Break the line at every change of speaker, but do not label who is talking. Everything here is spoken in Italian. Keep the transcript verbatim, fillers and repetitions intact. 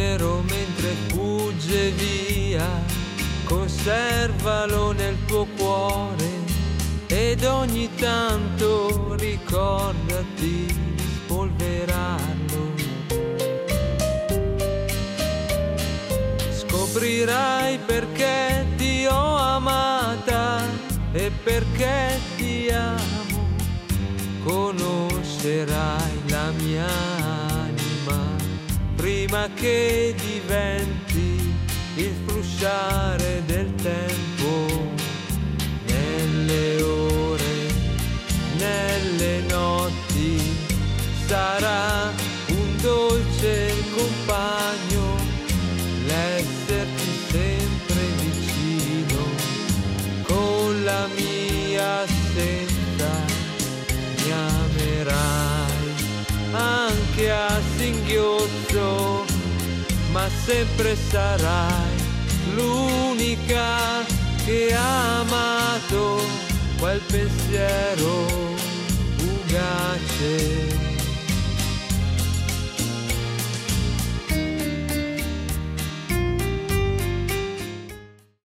pensiero mentre fugge via, conservalo nel tuo cuore ed ogni tanto ricordati di spolverarlo. Scoprirai perché ti ho amata e perché ti amo, conoscerai la mia anima prima che diventi il frusciare del tempo. Nelle ore, nelle notti sarà un dolce compagno l'esserti sempre vicino. Con la mia assenza mi amerai anche a singhiozzo, ma sempre sarai l'unica che ha amato quel pensiero fugace.